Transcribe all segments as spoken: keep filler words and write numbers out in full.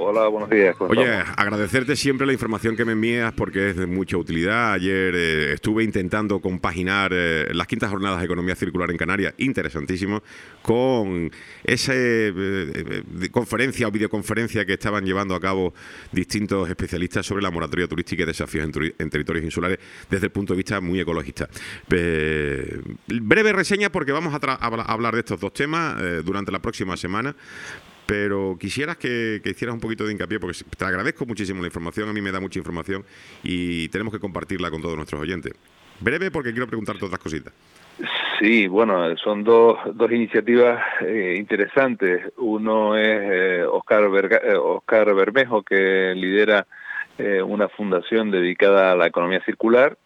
Hola, buenos días. Oye, agradecerte siempre la información que me envías porque es de mucha utilidad. Ayer eh, estuve intentando compaginar eh, las quintas jornadas de economía circular en Canarias, interesantísimo, con esa eh, eh, conferencia o videoconferencia que estaban llevando a cabo distintos especialistas sobre la moratoria turística y desafíos en, en territorios insulares desde el punto de vista muy ecologista. Eh, breve reseña porque vamos a, a hablar de estos dos temas eh, durante la próxima semana. Pero quisieras que, que hicieras un poquito de hincapié, porque te agradezco muchísimo la información, a mí me da mucha información y tenemos que compartirla con todos nuestros oyentes. Breve, porque quiero preguntarte otras cositas. Sí, bueno, son dos, dos iniciativas eh, interesantes. Uno es eh, Oscar, Berga, eh, Oscar Bermejo, que lidera eh, una fundación dedicada a la economía circular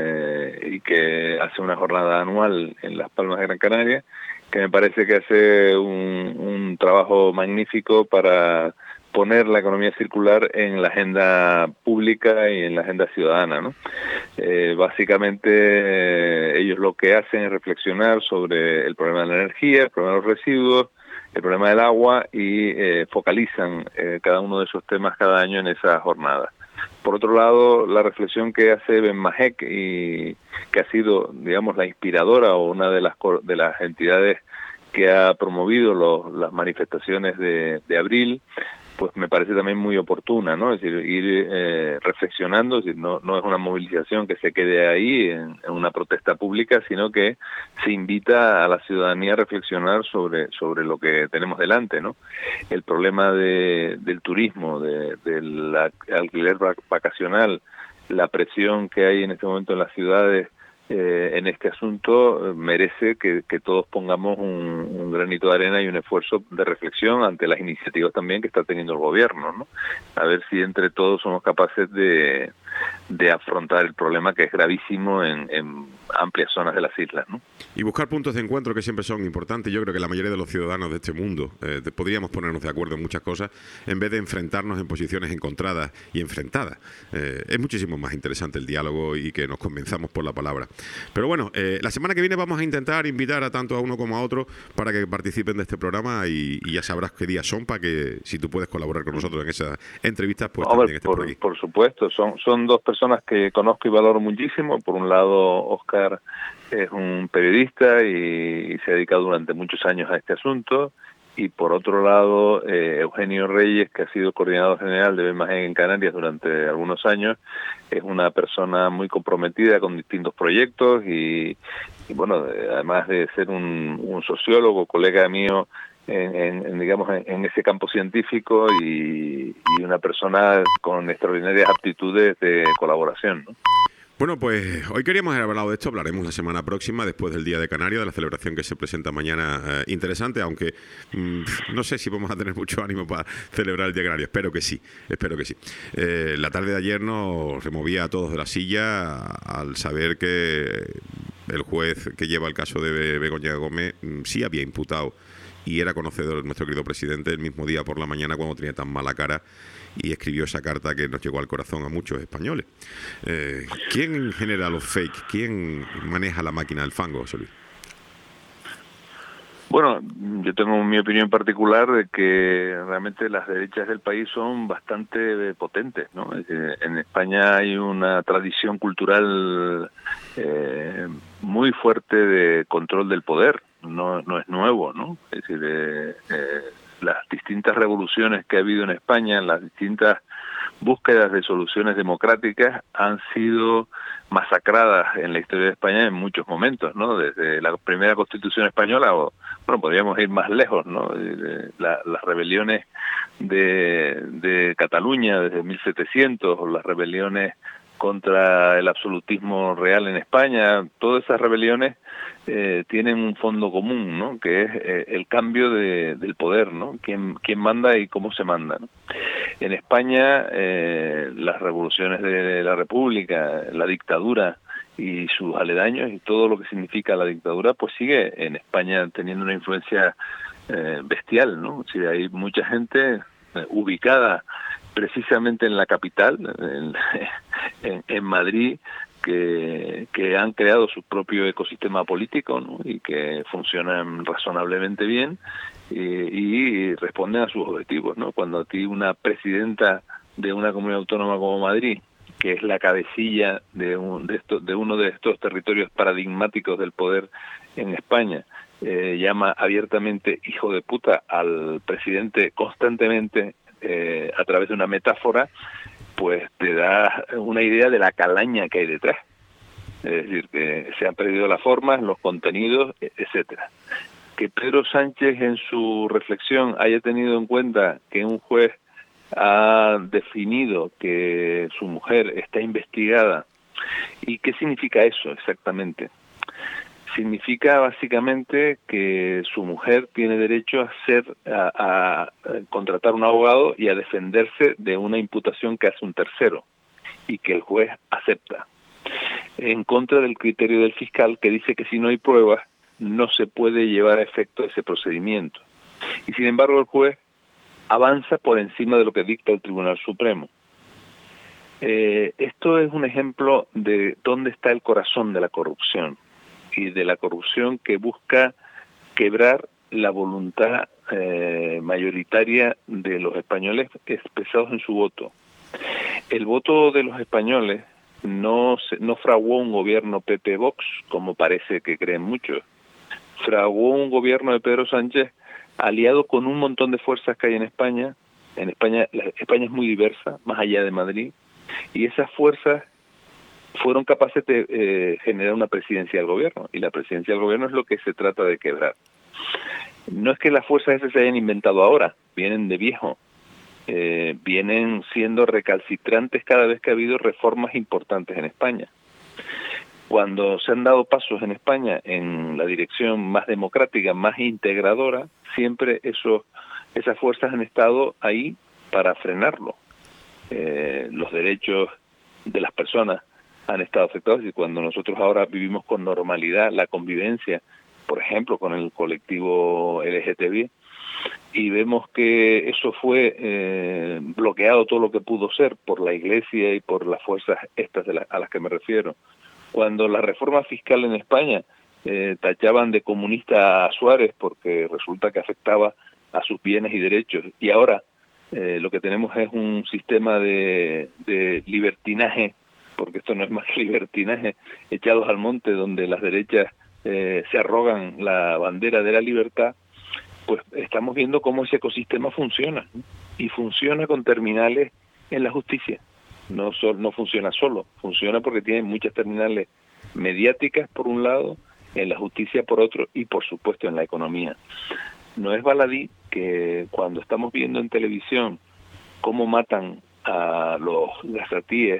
eh, y que hace una jornada anual en Las Palmas de Gran Canaria, que me parece que hace un, un trabajo magnífico para poner la economía circular en la agenda pública y en la agenda ciudadana, ¿no? Eh, básicamente eh, ellos lo que hacen es reflexionar sobre el problema de la energía, el problema de los residuos, el problema del agua y eh, focalizan eh, cada uno de esos temas cada año en esa jornada. Por otro lado, la reflexión que hace Ben Mahek y que ha sido, digamos, la inspiradora o una de las de las entidades que ha promovido los, las manifestaciones de, de abril, pues me parece también muy oportuna, ¿no? Es decir, ir eh, reflexionando, es decir, no, no es una movilización que se quede ahí en, en una protesta pública, sino que se invita a la ciudadanía a reflexionar sobre, sobre lo que tenemos delante, ¿no? El problema de, del turismo, de, del alquiler vacacional, la presión que hay en este momento en las ciudades Eh, en este asunto, eh, merece que, que todos pongamos un, un granito de arena y un esfuerzo de reflexión ante las iniciativas también que está teniendo el gobierno, ¿no? A ver si entre todos somos capaces de, de afrontar el problema que es gravísimo en, en amplias zonas de las islas, ¿no? Y buscar puntos de encuentro que siempre son importantes. Yo creo que la mayoría de los ciudadanos de este mundo eh, podríamos ponernos de acuerdo en muchas cosas en vez de enfrentarnos en posiciones encontradas y enfrentadas. Eh, es muchísimo más interesante el diálogo y que nos convenzamos por la palabra. Pero bueno, eh, la semana que viene vamos a intentar invitar a tanto a uno como a otro para que participen de este programa y, y ya sabrás qué días son para que si tú puedes colaborar con nosotros en esas entrevistas, pues Hombre, también estés por, por aquí. Por supuesto, son, son dos personas que conozco y valoro muchísimo. Por un lado, Oscar es un periodista y, y se ha dedicado durante muchos años a este asunto. Y por otro lado, eh, Eugenio Reyes, que ha sido coordinador general de Ben Mahek en Canarias durante algunos años, es una persona muy comprometida con distintos proyectos y, y bueno, además de ser un, un sociólogo, colega mío en, en, en digamos, en, en ese campo científico y, y una persona con extraordinarias aptitudes de colaboración, ¿no? Bueno, pues hoy queríamos haber hablado de esto, hablaremos la semana próxima, después del Día de Canarias, de la celebración que se presenta mañana, eh, interesante, aunque mmm, no sé si vamos a tener mucho ánimo para celebrar el Día de Canarias, espero que sí, espero que sí. Eh, la tarde de ayer nos removía a todos de la silla al saber que el juez que lleva el caso de Begoña Gómez mmm, sí había imputado y era conocedor de nuestro querido presidente el mismo día por la mañana cuando tenía tan mala cara y escribió esa carta que nos llegó al corazón a muchos españoles. Eh, ¿Quién genera los fake? ¿Quién maneja la máquina del fango, José Luis? Bueno, yo tengo mi opinión particular de que realmente las derechas del país son bastante potentes, ¿no? En España hay una tradición cultural eh, muy fuerte de control del poder, no, no es nuevo, ¿no? Es decir, eh, eh, las distintas revoluciones que ha habido en España, las distintas búsquedas de soluciones democráticas han sido masacradas en la historia de España en muchos momentos, ¿no? Desde la primera Constitución española, o bueno, podríamos ir más lejos, ¿no? La, las rebeliones de, de Cataluña desde mil setecientos, o las rebeliones contra el absolutismo real en España, todas esas rebeliones eh, tienen un fondo común, ¿no? Que es eh, el cambio de, del poder, ¿no? Quién, quién manda y cómo se manda, ¿no? En España, eh, las revoluciones de la República, la dictadura y sus aledaños y todo lo que significa la dictadura, pues sigue en España teniendo una influencia eh, bestial, ¿no? O sea, hay mucha gente eh, ubicada precisamente en la capital, en, en, en Madrid, que, que han creado su propio ecosistema político, ¿no? Y que funcionan razonablemente bien eh, y responden a sus objetivos, ¿no? Cuando a ti una presidenta de una comunidad autónoma como Madrid, que es la cabecilla de, un, de, esto, de uno de estos territorios paradigmáticos del poder en España, eh, llama abiertamente hijo de puta al presidente constantemente eh, a través de una metáfora, pues te da una idea de la calaña que hay detrás. Es decir, que se han perdido las formas, los contenidos, etcétera. Que Pedro Sánchez en su reflexión haya tenido en cuenta que un juez ha definido que su mujer está investigada. ¿Y qué significa eso exactamente? Significa básicamente que su mujer tiene derecho a ser a, a contratar un abogado y a defenderse de una imputación que hace un tercero y que el juez acepta, en contra del criterio del fiscal, que dice que si no hay pruebas no se puede llevar a efecto ese procedimiento. Y sin embargo el juez avanza por encima de lo que dicta el Tribunal Supremo. Eh, esto es un ejemplo de dónde está el corazón de la corrupción, y de la corrupción que busca quebrar la voluntad eh, mayoritaria de los españoles expresados en su voto. El voto de los españoles no, se, no fraguó un gobierno P P-Vox, como parece que creen muchos. Fraguó un gobierno de Pedro Sánchez aliado con un montón de fuerzas que hay en España. En España, la, España es muy diversa, más allá de Madrid, y esas fuerzas fueron capaces de eh, generar una presidencia del gobierno, y la presidencia del gobierno es lo que se trata de quebrar. No es que las fuerzas esas se hayan inventado ahora, vienen de viejo, eh, vienen siendo recalcitrantes cada vez que ha habido reformas importantes en España. Cuando se han dado pasos en España en la dirección más democrática, más integradora, siempre esos, esas fuerzas han estado ahí para frenarlo. Eh, los derechos de las personas han estado afectados, y cuando nosotros ahora vivimos con normalidad la convivencia, por ejemplo, con el colectivo L G T B, y vemos que eso fue eh, bloqueado todo lo que pudo ser por la Iglesia y por las fuerzas estas de la, a las que me refiero. Cuando la reforma fiscal en España eh, tachaban de comunista a Suárez porque resulta que afectaba a sus bienes y derechos, y ahora eh, lo que tenemos es un sistema de, de libertinaje, porque esto no es más que libertinaje, echados al monte, donde las derechas eh, se arrogan la bandera de la libertad, pues estamos viendo cómo ese ecosistema funciona, ¿no? Y funciona con terminales en la justicia. No, so, no funciona solo, funciona porque tiene muchas terminales mediáticas por un lado, en la justicia por otro, y por supuesto en la economía. No es baladí que cuando estamos viendo en televisión cómo matan a los gazatíes,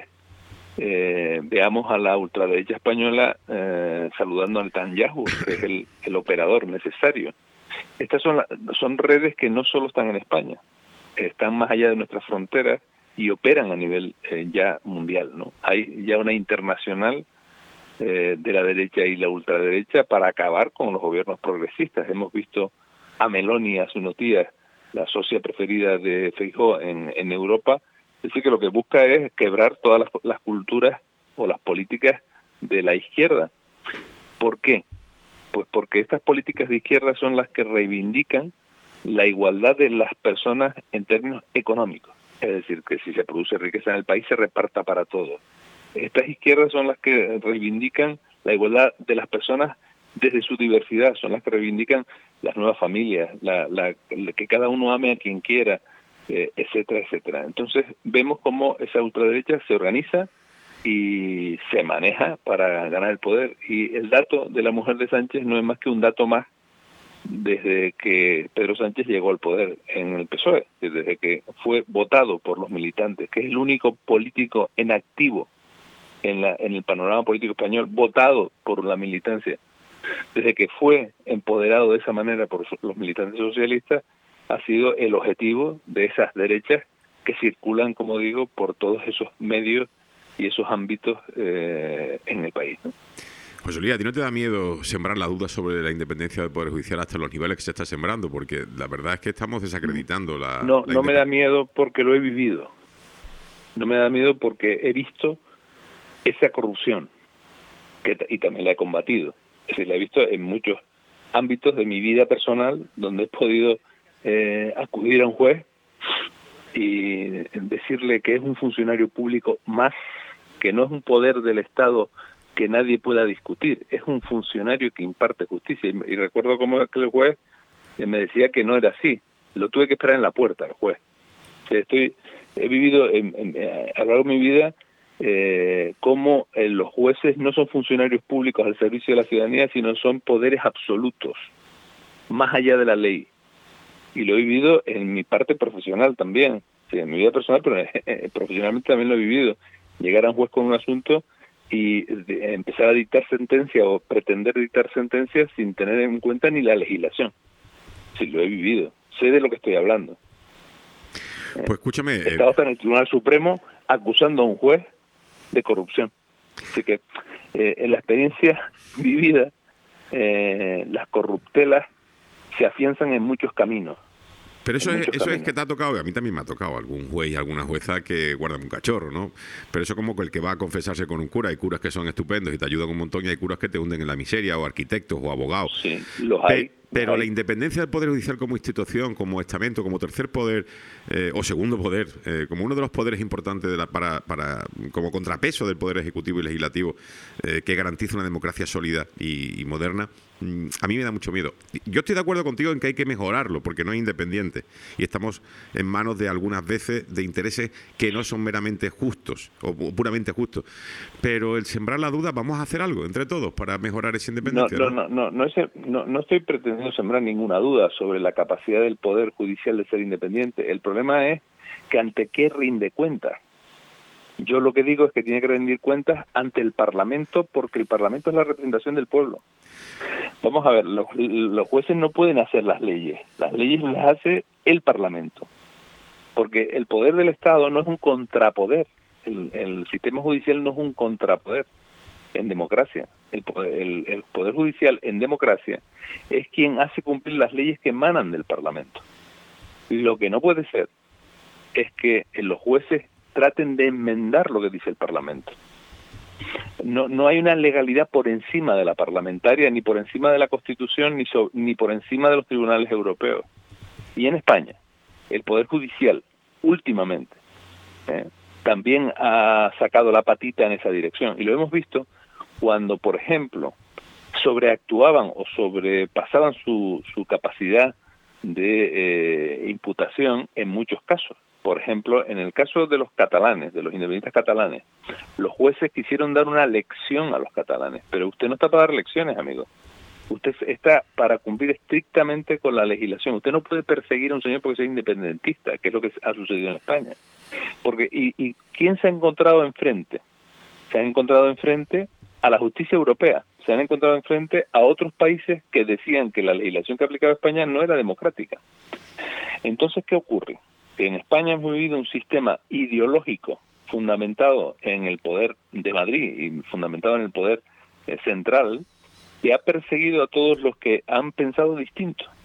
eh, veamos a la ultraderecha española eh, saludando al Netanyahu, que es el, el operador necesario. Estas son, la, son redes que no solo están en España, están más allá de nuestras fronteras y operan a nivel eh, ya mundial, ¿no? Hay ya una internacional eh, de la derecha y la ultraderecha para acabar con los gobiernos progresistas. Hemos visto a Meloni hace unos días, la socia preferida de Feijóo en, en Europa, decir que lo que busca es quebrar todas las, las culturas o las políticas de la izquierda. ¿Por qué? Pues porque estas políticas de izquierda son las que reivindican la igualdad de las personas en términos económicos. Es decir, que si se produce riqueza en el país se reparta para todos. Estas izquierdas son las que reivindican la igualdad de las personas desde su diversidad, son las que reivindican las nuevas familias, la, la, la, que cada uno ame a quien quiera, eh, etcétera, etcétera. Entonces vemos cómo esa ultraderecha se organiza y se maneja para ganar el poder. Y el dato de la mujer de Sánchez no es más que un dato más desde que Pedro Sánchez llegó al poder en el P S O E, desde que fue votado por los militantes, que es el único político en activo en, la, en el panorama político español, votado por la militancia. Desde que fue empoderado de esa manera por los militantes socialistas, ha sido el objetivo de esas derechas que circulan, como digo, por todos esos medios y esos ámbitos eh, en el país, ¿no? José Luis, ¿a ti no te da miedo sembrar la duda sobre la independencia del Poder Judicial hasta los niveles que se está sembrando? Porque la verdad es que estamos desacreditando la... No, la no me da miedo porque lo he vivido. No me da miedo porque he visto esa corrupción que, y también la he combatido. Es decir, la he visto en muchos ámbitos de mi vida personal donde he podido eh, acudir a un juez y decirle que es un funcionario público más, que no es un poder del Estado que nadie pueda discutir, es un funcionario que imparte justicia. Y, y recuerdo cómo aquel juez me decía que no era así, lo tuve que esperar en la puerta al juez. O sea, estoy, he vivido en, en, a lo largo de mi vida eh, cómo eh, los jueces no son funcionarios públicos al servicio de la ciudadanía, sino son poderes absolutos, más allá de la ley. Y lo he vivido en mi parte profesional también, sí, en mi vida personal, pero eh, profesionalmente también lo he vivido. Llegar a un juez con un asunto y de, empezar a dictar sentencia o pretender dictar sentencias sin tener en cuenta ni la legislación. Sí, lo he vivido, sé de lo que estoy hablando. Pues escúchame... He estado hasta en el Tribunal Supremo acusando a un juez de corrupción. Así que eh, en la experiencia vivida, eh, las corruptelas se afianzan en muchos caminos. Pero eso, es, eso es que te ha tocado, a mí también me ha tocado algún juez y alguna jueza que guardan un cachorro, ¿no? Pero eso como que el que va a confesarse con un cura, hay curas que son estupendos y te ayudan un montón y hay curas que te hunden en la miseria, o arquitectos o abogados. Sí, los hay. Pe Pero los la hay. independencia del Poder Judicial como institución, como estamento, como tercer poder eh, o segundo poder, eh, como uno de los poderes importantes de la, para, para como contrapeso del Poder Ejecutivo y Legislativo eh, que garantiza una democracia sólida y, y moderna, mm, a mí me da mucho miedo. Yo estoy de acuerdo contigo en que hay que mejorarlo porque no es independiente y estamos en manos de algunas veces de intereses que no son meramente justos o puramente justos. Pero el sembrar la duda, vamos a hacer algo entre todos para mejorar esa independencia. No, no, no, no, no, es, no, no estoy pretendiendo no sembrar ninguna duda sobre la capacidad del Poder Judicial de ser independiente. El problema es que ante qué rinde cuentas. Yo lo que digo es que tiene que rendir cuentas ante el Parlamento, porque el Parlamento es la representación del pueblo. Vamos a ver, los, los jueces no pueden hacer las leyes. Las leyes las hace el Parlamento, porque el poder del Estado no es un contrapoder. El, el sistema judicial no es un contrapoder en democracia. El poder, el, el poder judicial en democracia es quien hace cumplir las leyes que emanan del Parlamento. Lo que no puede ser es que los jueces traten de enmendar lo que dice el Parlamento. No, no hay una legalidad por encima de la parlamentaria, ni por encima de la Constitución, ni, so, ni por encima de los tribunales europeos. Y en España, el Poder Judicial, últimamente, eh, también ha sacado la patita en esa dirección. Y lo hemos visto cuando, por ejemplo, sobreactuaban o sobrepasaban su, su capacidad de eh, imputación en muchos casos. Por ejemplo, en el caso de los catalanes, de los independentistas catalanes, los jueces quisieron dar una lección a los catalanes, pero usted no está para dar lecciones, amigo. Usted está para cumplir estrictamente con la legislación. Usted no puede perseguir a un señor porque sea independentista, que es lo que ha sucedido en España. Porque ¿y, y quién se ha encontrado enfrente? Se han encontrado enfrente a la justicia europea, se han encontrado enfrente a otros países que decían que la legislación que aplicaba España no era democrática. Entonces, ¿qué ocurre? Que en España hemos vivido un sistema ideológico fundamentado en el poder de Madrid y fundamentado en el poder eh, central, que ha perseguido a todos los que han pensado distinto.